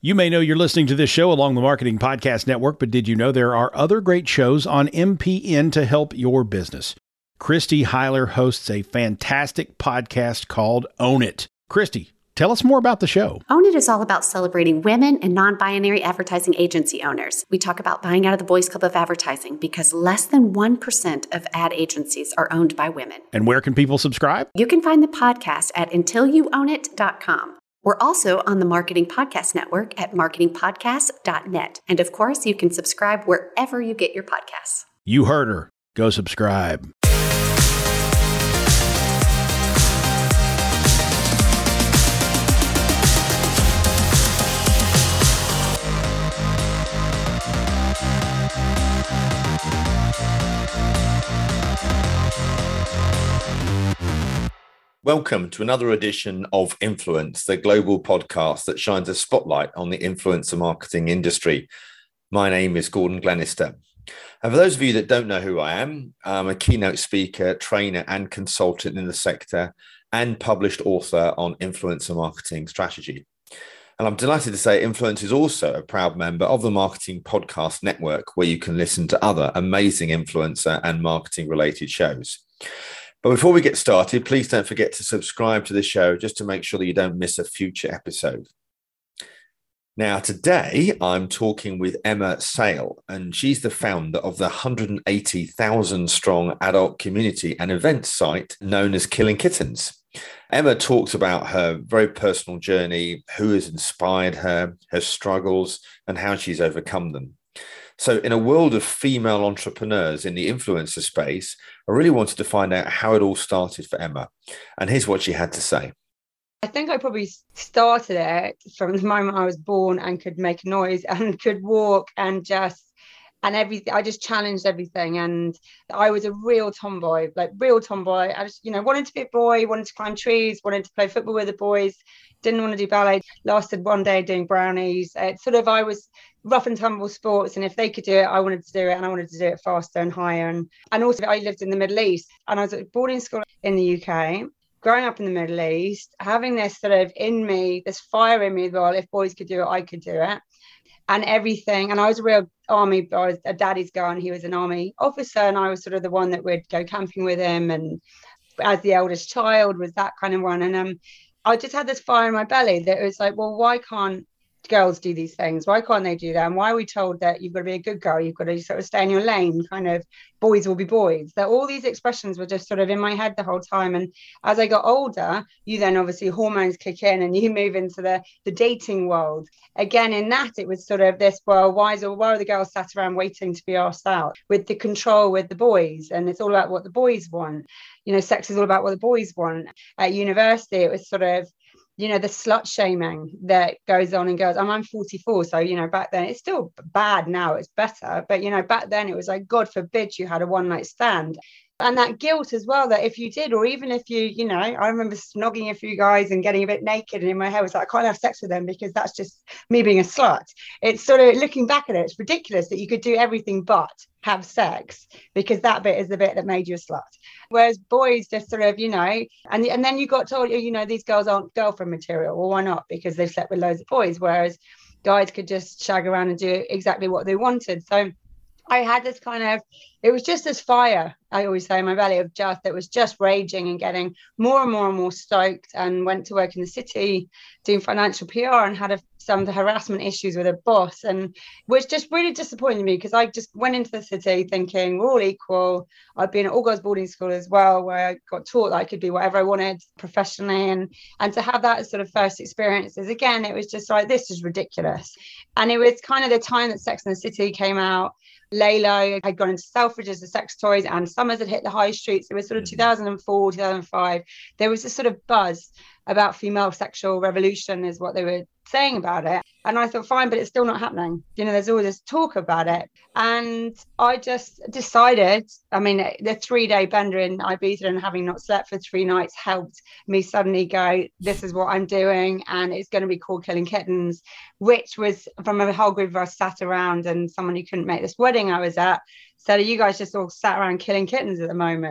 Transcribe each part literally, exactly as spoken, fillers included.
You may know you're listening to this show along the Marketing Podcast Network, but did you know there are other great shows on M P N to help your business? Christy Heiler hosts a fantastic podcast called Own It. Christy, tell us more about the show. Own It is all about celebrating women and non-binary advertising agency owners. We talk about buying out of the Boys Club of Advertising because less than one percent of ad agencies are owned by women. And where can people subscribe? You can find the podcast at until you own it dot com. We're also on the Marketing Podcast Network at marketing podcast dot net. And of course, you can subscribe wherever you get your podcasts. You heard her. Go subscribe. Welcome to another edition of Influence, the global podcast that shines a spotlight on the influencer marketing industry. My name is Gordon Glenister. And for those of you that don't know who I am, I'm a keynote speaker, trainer, and consultant in the sector, and published author on influencer marketing strategy. And I'm delighted to say Influence is also a proud member of the Marketing Podcast Network, where you can listen to other amazing influencer and marketing related shows. But before we get started, please don't forget to subscribe to the show just to make sure that you don't miss a future episode. Now, today I'm talking with Emma Sale, and she's the founder of the one hundred eighty thousand strong adult community and event site known as Killing Kittens. Emma talks about her very personal journey, who has inspired her, her struggles, and how she's overcome them. So in a world of female entrepreneurs in the influencer space, I really wanted to find out how it all started for Emma. And here's what she had to say. I think I probably started it from the moment I was born and could make a noise and could walk and just, and everything. I just challenged everything. And I was a real tomboy, like real tomboy. I just, you know, wanted to be a boy, wanted to climb trees, wanted to play football with the boys, didn't want to do ballet, lasted one day doing brownies. It's sort of, I was rough and tumble sports, and if they could do it, I wanted to do it, and I wanted to do it faster and higher. And and also I lived in the Middle East, and I was at boarding school in the U K, growing up in the Middle East, having this sort of in me, this fire in me, well, if boys could do it, I could do it, and everything. And I was a real army, I was a daddy's girl, and he was an army officer, and I was sort of the one that would go camping with him, and as the eldest child was that kind of one. And um I just had this fire in my belly that it was like, well, why can't girls do these things? Why can't they do that? And why are we told that you've got to be a good girl, you've got to sort of stay in your lane, kind of boys will be boys? That all these expressions were just sort of in my head the whole time. And as I got older, you then obviously hormones kick in and you move into the the dating world. Again, in that it was sort of this, well, why is why are the girls sat around waiting to be asked out, with the control with the boys? And it's all about what the boys want. You know, sex is all about what the boys want. At university, it was sort of, you know, the slut shaming that goes on and goes. I'm, I'm forty-four, so, you know, back then it's still bad. Now it's better. But, you know, back then it was like, God forbid you had a one night stand. And that guilt as well, that if you did, or even if you, you know, I remember snogging a few guys and getting a bit naked, and in my head was like, I can't have sex with them because that's just me being a slut. It's sort of, looking back at it, it's ridiculous that you could do everything but have sex, because that bit is the bit that made you a slut. Whereas boys just sort of, you know, and, and then you got told, you know, these girls aren't girlfriend material. Well, why not? Because they've slept with loads of boys, whereas guys could just shag around and do exactly what they wanted. So I had this kind of, it was just this fire, I always say, in my belly of just, that was just raging and getting more and more and more stoked, and went to work in the city doing financial P R, and had a, some of the harassment issues with a boss, and which just really disappointed me, because I just went into the city thinking we're all equal. I've been at all girls boarding school as well, where I got taught that I could do whatever I wanted professionally, and and to have that as sort of first experiences, again, it was just like, this is ridiculous. And it was kind of the time that Sex and the City came out. Laylo had gone into Selfridges, the sex toys, and Summers had hit the high streets. It was sort of two thousand four, two thousand five. There was this sort of buzz about female sexual revolution, is what they were saying about it. And I thought, fine, but it's still not happening. You know, there's all this talk about it. And I just decided, I mean, the three-day bender in Ibiza and having not slept for three nights helped me suddenly go, this is what I'm doing, and it's going to be called Killing Kittens, which was from a whole group of us sat around, and someone who couldn't make this wedding I was at said, you guys just all sat around killing kittens at the moment,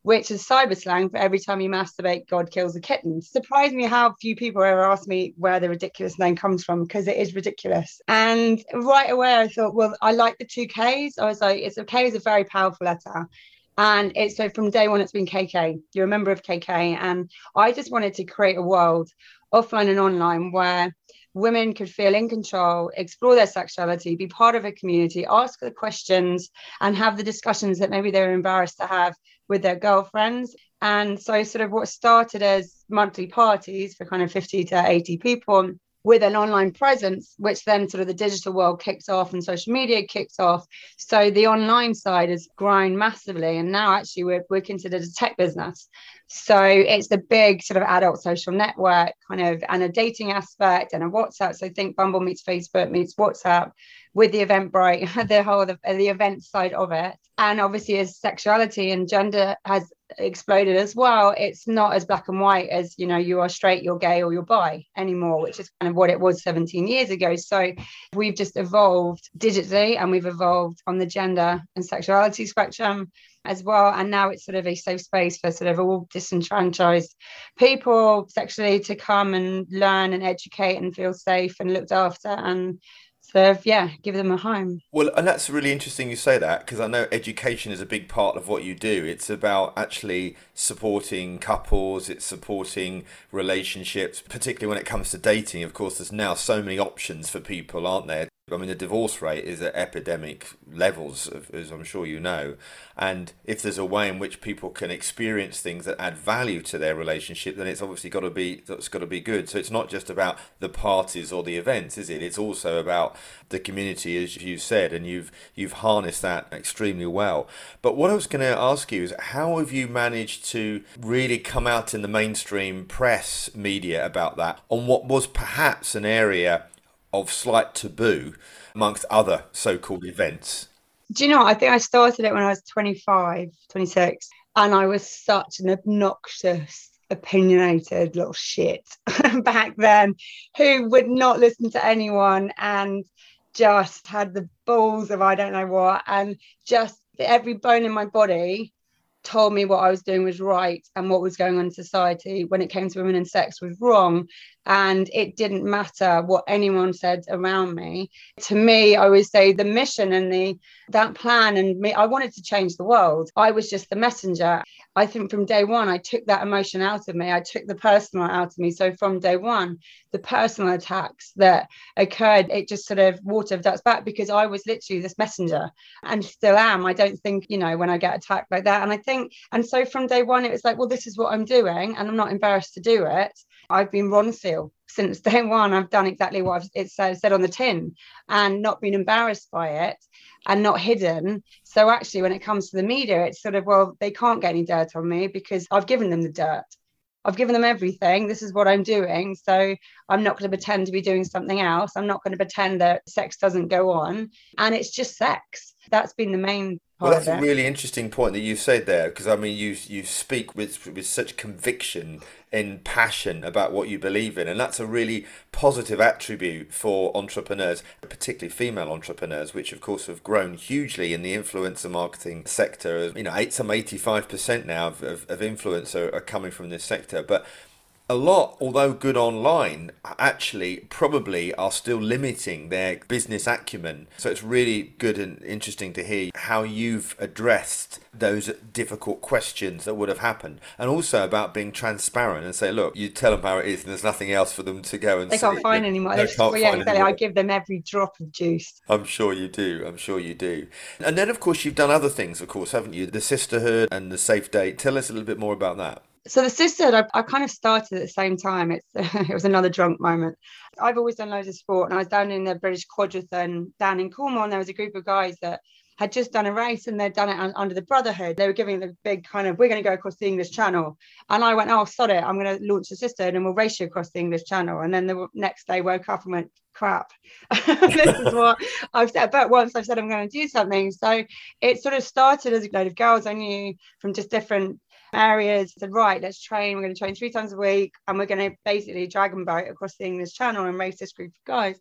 which is cyber slang for every time you masturbate, God kills a kitten. Surprised me how few people ever ask me where the ridiculous name comes from, because it is ridiculous. And right away I thought, well, I like the two Ks. I was like, it's a K is a very powerful letter. And it's so from day one, it's been K K. You're a member of K K. And I just wanted to create a world, offline and online, where women could feel in control, explore their sexuality, be part of a community, ask the questions, and have the discussions that maybe they're embarrassed to have with their girlfriends. And so sort of what started as monthly parties for kind of fifty to eighty people with an online presence, which then sort of the digital world kicks off and social media kicks off. So the online side has grown massively. And now actually we're, we're considered a tech business. So it's the big sort of adult social network kind of, and a dating aspect and a WhatsApp. So think Bumble meets Facebook meets WhatsApp with the Eventbrite, the whole the, the event side of it. And obviously as sexuality and gender has exploded as well, it's not as black and white as, you know, you are straight, you're gay, or you're bi anymore, which is kind of what it was seventeen years ago. So we've just evolved digitally, and we've evolved on the gender and sexuality spectrum as well. And now it's sort of a safe space for sort of all disenfranchised people sexually to come and learn and educate and feel safe and looked after, and so yeah, give them a home. Well, and that's really interesting you say that, because I know education is a big part of what you do. It's about actually supporting couples, it's supporting relationships, particularly when it comes to dating. Of course, there's now so many options for people, aren't there? I mean, the divorce rate is at epidemic levels, as I'm sure you know. And if there's a way in which people can experience things that add value to their relationship, then it's obviously got to be it's got to be good. So it's not just about the parties or the events, is it? It's also about the community, as you said, and you've you've harnessed that extremely well. But what I was going to ask you is, how have you managed to really come out in the mainstream press media about that on what was perhaps an area of slight taboo amongst other so-called events? Do you know, I think I started it when I was twenty-five, twenty-six, and I was such an obnoxious, opinionated little shit back then, who would not listen to anyone and just had the balls of I don't know what, and just every bone in my body told me what I was doing was right and what was going on in society when it came to women and sex was wrong. And it didn't matter what anyone said around me. To me, I always say the mission and the that plan, and me, I wanted to change the world. I was just the messenger. I think from day one, I took that emotion out of me. I took the personal out of me. So from day one, the personal attacks that occurred, it just sort of water ducks back, because I was literally this messenger and still am. I don't think, you know, when I get attacked like that. And I think, and so from day one, it was like, well, this is what I'm doing, and I'm not embarrassed to do it. I've been Ronseal since day one. I've done exactly what I've, it said on the tin, and not been embarrassed by it and not hidden. So actually, when it comes to the media, it's sort of, well, they can't get any dirt on me because I've given them the dirt. I've given them everything. This is what I'm doing. So I'm not going to pretend to be doing something else. I'm not going to pretend that sex doesn't go on. And it's just sex. That's been the main part. Well, that's of a really interesting point that you said there, because I mean, you you speak with with such conviction and passion about what you believe in, and that's a really positive attribute for entrepreneurs, particularly female entrepreneurs, which of course have grown hugely in the influencer marketing sector. You know, eight, some eighty-five percent now of, of, of influencer are coming from this sector, but a lot, although good online, actually probably are still limiting their business acumen. So it's really good and interesting to hear how you've addressed those difficult questions that would have happened, and also about being transparent and say, look, you tell them how it is, and there's nothing else for them to go and they see. can't find anymore. They Just, can't well, yeah, find exactly. anymore. I give them every drop of juice. I'm sure you do. I'm sure you do. And then, of course, you've done other things, of course, haven't you? The Sisterhood and the Safe Date. Tell us a little bit more about that. So the Sisterhood, I, I kind of started at the same time. It's it was another drunk moment. I've always done loads of sport, and I was down in the British Quadrathlon down in Cornwall, and there was a group of guys that had just done a race, and they'd done it under the Brotherhood. They were giving the big kind of, we're going to go across the English Channel. And I went, oh, sod it, I'm going to launch the Sisterhood and we'll race you across the English Channel. And then the next day woke up and went, crap, this is what I've said. But once I've said I'm going to do something. So it sort of started as a load of girls I knew from just different areas. Said, right, let's train. We're going to train three times a week, and we're going to basically dragon boat across the English Channel and race this group of guys.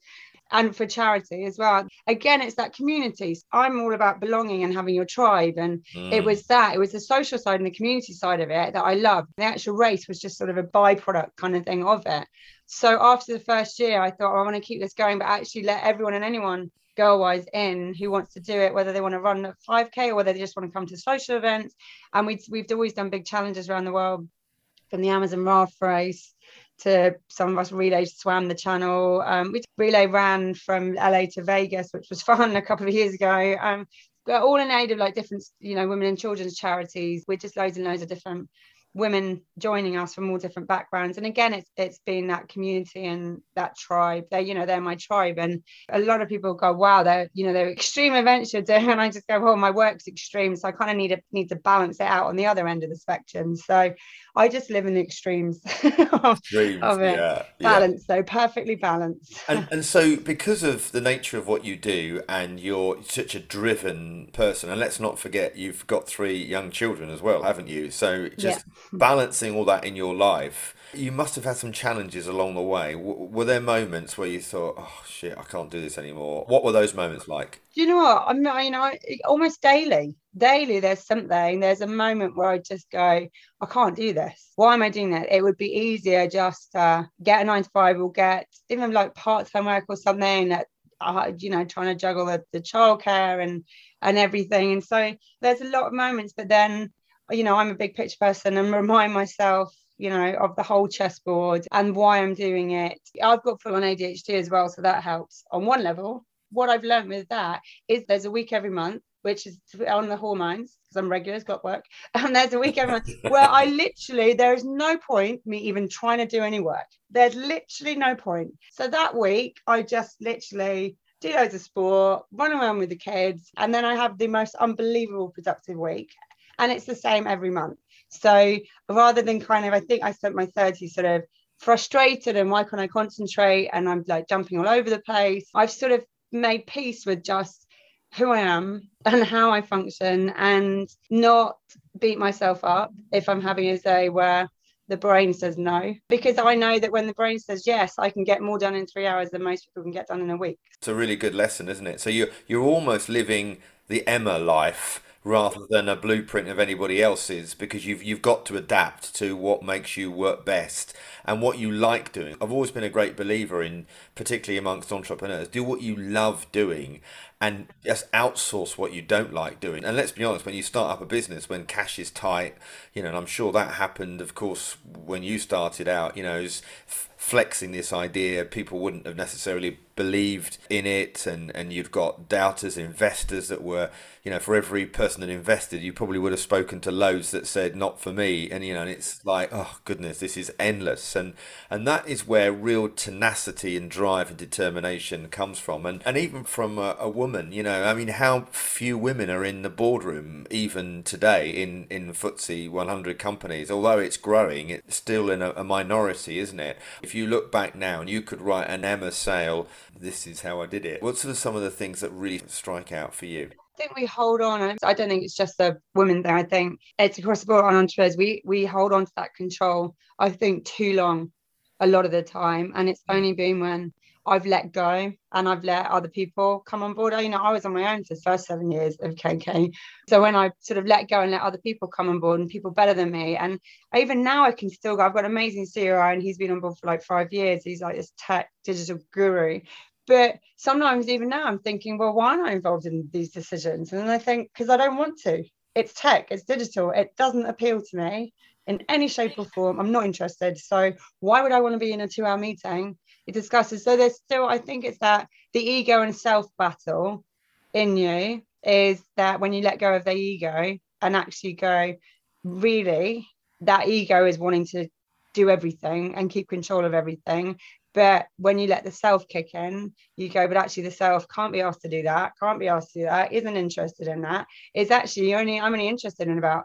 and for charity as well. Again, it's that community. I'm all about belonging and having your tribe. And mm. it was that, it was the social side and the community side of it that I loved. The actual race was just sort of a byproduct kind of thing of it. So after the first year, I thought, oh, I want to keep this going, but actually let everyone and anyone girl-wise in who wants to do it, whether they want to run a five K or whether they just want to come to social events. And we've, we've always done big challenges around the world, from the Amazon raft race to some of us relay swam the channel. Um, we relay ran from L A to Vegas, which was fun a couple of years ago. Um, but all in aid of like different, you know, women and children's charities with just loads and loads of different women joining us from all different backgrounds. And again, it's it's been that community and that tribe. They, you know, they're my tribe. And a lot of people go, wow, they're, you know, they're extreme events you're doing. And I just go, well, my work's extreme. So I kind of need to need to balance it out on the other end of the spectrum. So I just live in the extremes of, extremes, of it. Yeah, balanced, yeah. So perfectly balanced. and, and so because of the nature of what you do and you're such a driven person, and let's not forget you've got three young children as well, haven't you? So just yeah. balancing all that in your life, you must have had some challenges along the way. W- were there moments where you thought, oh shit, I can't do this anymore? What were those moments like? Do you know what? I'm not, you know, almost daily, daily there's something, there's a moment where I just go, I can't do this. Why am I doing that? It would be easier just uh, get a nine to five or get even like part-time work or something that, uh, you know, trying to juggle the, the childcare and, and everything. And so there's a lot of moments, but then, you know, I'm a big picture person and remind myself, you know, of the whole chessboard and why I'm doing it. I've got full on A D H D as well, so that helps on one level. What I've learned with that is there's a week every month, which is on the hormones, because I'm regular as clockwork. And there's a week every month where I literally, there is no point me even trying to do any work. There's literally no point. So that week, I just literally do loads of sport, run around with the kids, and then I have the most unbelievable productive week. And it's the same every month. So rather than kind of, I think I spent my thirties sort of frustrated and why can't I concentrate? And I'm like jumping all over the place. I've sort of made peace with just who I am and how I function and not beat myself up if I'm having a day where the brain says no, because I know that when the brain says yes, I can get more done in three hours than most people can get done in a week. It's a really good lesson, isn't it? So you're, you're almost living the Emma life rather than a blueprint of anybody else's, because you've you've got to adapt to what makes you work best and what you like doing. I've always been a great believer in, particularly amongst entrepreneurs, do what you love doing and just outsource what you don't like doing. And let's be honest, when you start up a business, when cash is tight, you know, and I'm sure that happened, of course, when you started out, you know, is flexing this idea, people wouldn't have necessarily believed in it, and and you've got doubters, investors that were, you know, for every person that invested, you probably would have spoken to loads that said not for me, and you know, and it's like, oh goodness, this is endless. And and that is where real tenacity and drive and determination comes from. And and even from a, a woman, you know, I mean, how few women are in the boardroom even today in in F T S E one hundred companies. Although it's growing, it's still in a, a minority, isn't it? If you look back now and you could write an Emma Sale, this is how I did it, what sort of some of the things that really strike out for you? I think we hold on. I don't think it's just a women thing. I think it's across the board on entrepreneurs. We we hold on to that control, I think, too long a lot of the time. And it's only been when I've let go and I've let other people come on board. You know, I was on my own for the first seven years of K K. So when I sort of let go and let other people come on board and people better than me, and even now I can still go. I've got an amazing C E O and he's been on board for like five years. He's like this tech digital guru. But sometimes even now I'm thinking, well, why am I involved in these decisions? And then I think, because I don't want to. It's tech, it's digital. It doesn't appeal to me in any shape or form. I'm not interested. So why would I want to be in a two hour meeting? It discusses. So there's still, I think it's that the ego and self battle in you is that when you let go of the ego and actually go, really, that ego is wanting to do everything and keep control of everything. But when you let the self kick in, you go, but actually the self can't be asked to do that, can't be asked to do that, isn't interested in that. It's actually only, I'm only interested in about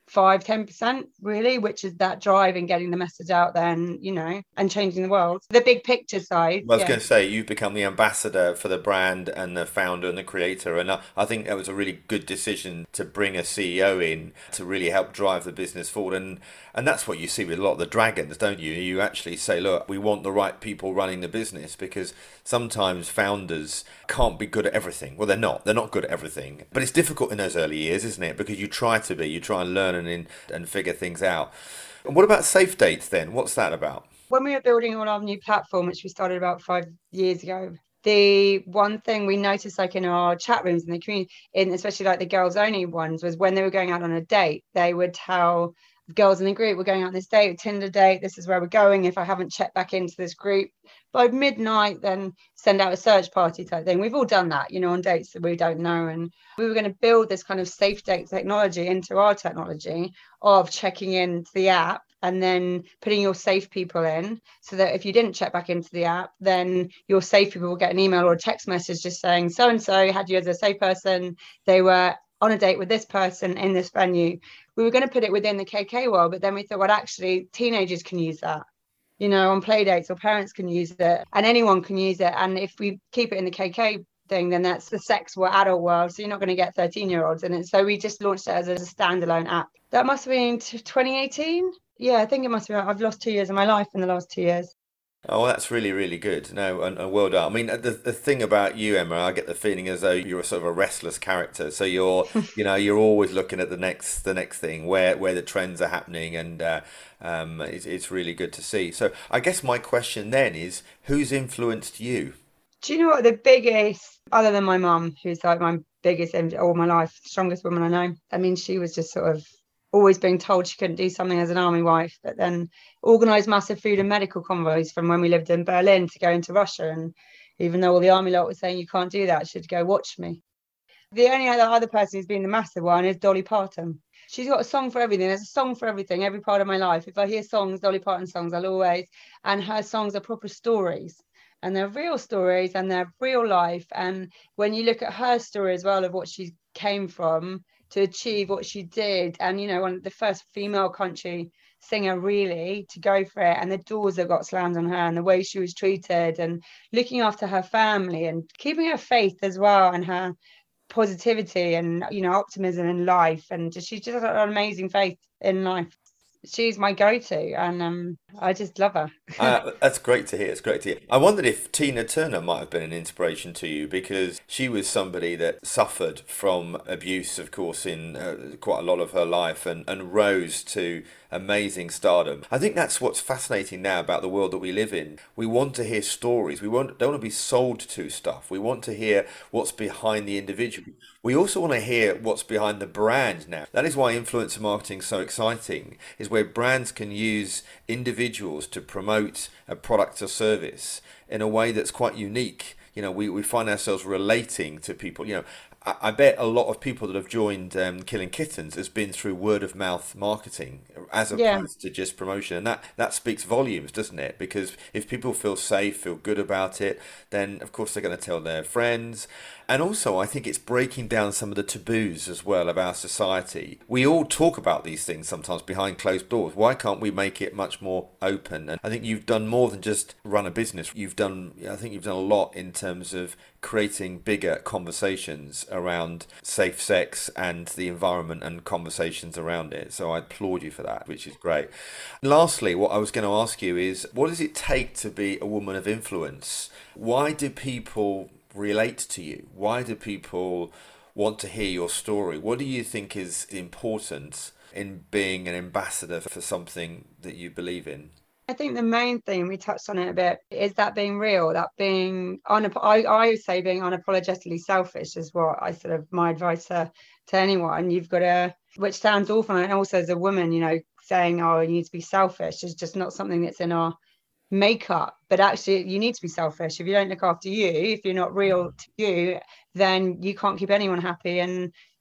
five, ten percent really, which is that drive and getting the message out there and, you know, and changing the world. The big picture side. Well, I was yeah. going to say, you've become the ambassador for the brand and the founder and the creator. And I, I think that was a really good decision to bring a C E O in to really help drive the business forward. And and that's what you see with a lot of the dragons, don't you? You actually say, look, we want the right people running the business, because sometimes founders can't be good at everything. Well, they're not. They're not good at everything. But it's difficult in those early years, isn't it? Because you try to be. You try and learn and, and figure things out. And what about Safe Dates then? What's that about? When we were building on our new platform, which we started about five years ago, the one thing we noticed, like in our chat rooms in the community, in especially like the girls only ones, was when they were going out on a date, they would tell girls in the group, we're going out on this date, Tinder date, this is where we're going. If I haven't checked back into this group by midnight, then send out a search party type thing. We've all done that, you know, on dates that we don't know. And we were going to build this kind of safe date technology into our technology of checking into the app and then putting your safe people in, so that if you didn't check back into the app, then your safe people will get an email or a text message just saying, so-and-so had you as a safe person. They were on a date with this person in this venue. We were going to put it within the K K world, but then we thought, well, actually, teenagers can use that, you know, on play dates, or parents can use it, and anyone can use it. And if we keep it in the K K thing, then that's the sex world, adult world. So you're not going to get thirteen year olds in it. So we just launched it as a standalone app. That must have been twenty eighteen. Yeah, I think it must be. I've lost two years of my life in the last two years. Oh, that's really, really good. No, and, and well done. I mean, the the thing about you, Emma, I get the feeling as though you're a sort of a restless character. So you're, you know, you're always looking at the next, the next thing, where where the trends are happening, and uh, um, it's it's really good to see. So I guess my question then is, who's influenced you? Do you know what the biggest, other than my mum, who's like my biggest all my life, strongest woman I know? I mean, she was just sort of always being told she couldn't do something as an army wife, but then organised massive food and medical convoys from when we lived in Berlin to go into Russia. And even though all the army lot was saying you can't do that, she'd go watch me. The only other, other person who's been the massive one is Dolly Parton. She's got a song for everything. There's a song for everything, every part of my life. If I hear songs, Dolly Parton songs, I'll always, and her songs are proper stories. And they're real stories and they're real life. And when you look at her story as well of what she came from to achieve what she did, and, you know, one of the first female country singer really to go for it, and the doors that got slammed on her, and the way she was treated, and looking after her family and keeping her faith as well, and her positivity and, you know, optimism in life, and just she's just got an amazing faith in life. She's my go-to, and um, I just love her. uh, that's great to hear. It's great to hear. I wondered if Tina Turner might have been an inspiration to you, because she was somebody that suffered from abuse, of course, in uh, quite a lot of her life, and, and rose to amazing stardom. I think that's what's fascinating now about the world that we live in. We want to hear stories. We want, don't want to be sold to stuff. We want to hear what's behind the individual. We also want to hear what's behind the brand now. That is why influencer marketing is so exciting, is where brands can use individuals to promote a product or service in a way that's quite unique. You know, we, we find ourselves relating to people. You know, I, I bet a lot of people that have joined um, Killing Kittens has been through word of mouth marketing as opposed yeah. to just promotion. And that, that speaks volumes, doesn't it? Because if people feel safe, feel good about it, then of course they're going to tell their friends. And also, I think it's breaking down some of the taboos as well of our society. We all talk about these things sometimes behind closed doors. Why can't we make it much more open? And I think you've done more than just run a business. You've done, I think you've done a lot in terms of creating bigger conversations around safe sex and the environment and conversations around it. So I applaud you for that, which is great. Lastly, what I was going to ask you is, what does it take to be a woman of influence? Why do people relate to you? Why do people want to hear your story? What do you think is important in being an ambassador for something that you believe in? I think the main thing, we touched on it a bit, is that being real, that being, unap- I, I would say being unapologetically selfish is what I sort of, my advice to, to anyone. You've got to, which sounds awful, and also as a woman, you know, saying, oh, you need to be selfish is just not something that's in our makeup. But actually you need to be selfish. If you don't look after you, if you're not real to you, then you can't keep anyone happy, and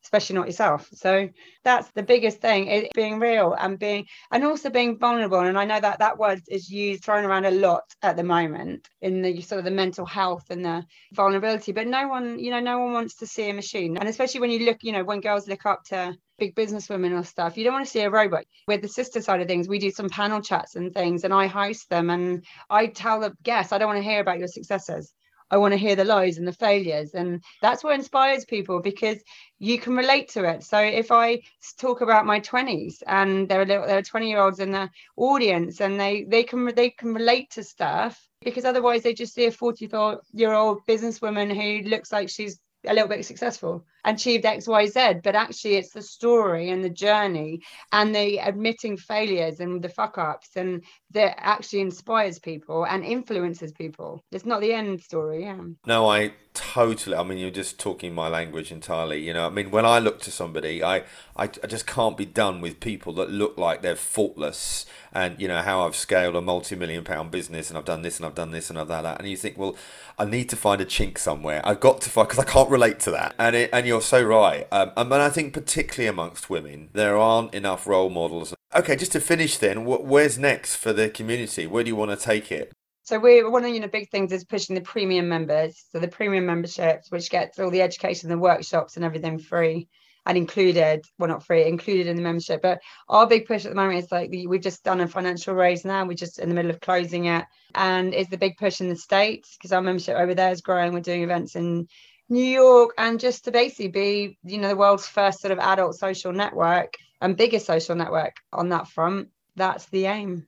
especially not yourself. So that's the biggest thing, is being real and being, and also being vulnerable. And I know that that word is used, thrown around a lot at the moment in the sort of the mental health and the vulnerability, but no one, you know, no one wants to see a machine. And especially when you look, you know, when girls look up to big businesswomen or stuff, you don't want to see a robot. With the sister side of things, we do some panel chats and things, and I host them, and I tell the guests, I don't want to hear about your successes. I want to hear the lows and the failures. And that's what inspires people, because you can relate to it. So if I talk about my twenties, and there are little, there are twenty year olds in the audience, and they they can they can relate to stuff, because otherwise they just see a forty-four year old businesswoman who looks like she's a little bit successful, achieved X, Y, Z, but actually it's the story and the journey and the admitting failures and the fuck ups, and that actually inspires people and influences people. It's not the end story. Yeah. No, I totally, I mean, you're just talking my language entirely. You know, I mean, when I look to somebody, I, I, I just can't be done with people that look like they're faultless, and, you know, how I've scaled a multi-million pound business, and I've done this and I've done this and I've done that. And you think, well, I need to find a chink somewhere. I've got to find, because I can't relate to that. And it, and you're so right. Um, and I think particularly amongst women, there aren't enough role models. Okay, just to finish then, wh- where's next for the community? Where do you want to take it? So we one of you know big things is pushing the premium members. So the premium memberships, which gets all the education, the workshops and everything free and included, well, not free, included in the membership. But our big push at the moment is like, we've just done a financial raise now. We're just in the middle of closing it. And it's the big push in the States, because our membership over there is growing. We're doing events in New York, and just to basically be, you know, the world's first sort of adult social network and biggest social network on that front. That's the aim.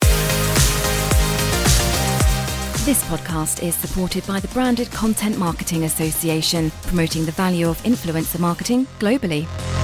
This podcast is supported by the Branded Content Marketing Association, promoting the value of influencer marketing globally.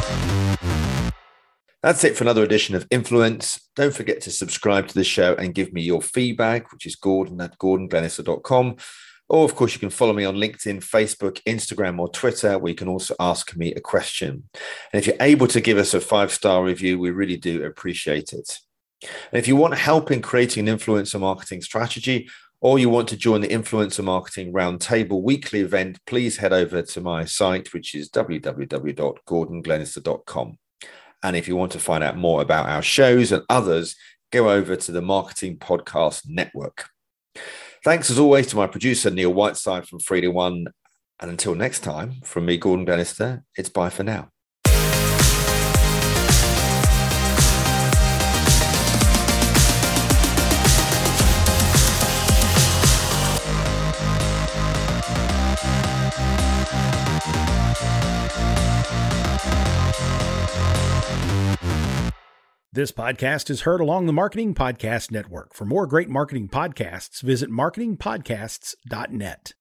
That's it for another edition of Influence. Don't forget to subscribe to the show and give me your feedback, which is Gordon at gordon glenister dot com. Or, of course, you can follow me on LinkedIn, Facebook, Instagram, or Twitter, where you can also ask me a question. And if you're able to give us a five-star review, we really do appreciate it. And if you want help in creating an influencer marketing strategy, or you want to join the Influencer Marketing Roundtable weekly event, please head over to my site, which is w w w dot gordon glenister dot com. And if you want to find out more about our shows and others, go over to the Marketing Podcast Network. Thanks as always to my producer, Neil Whiteside from three to one. And until next time, from me, Gordon Glenister, it's bye for now. This podcast is heard along the Marketing Podcast Network. For more great marketing podcasts, visit marketing podcasts dot net.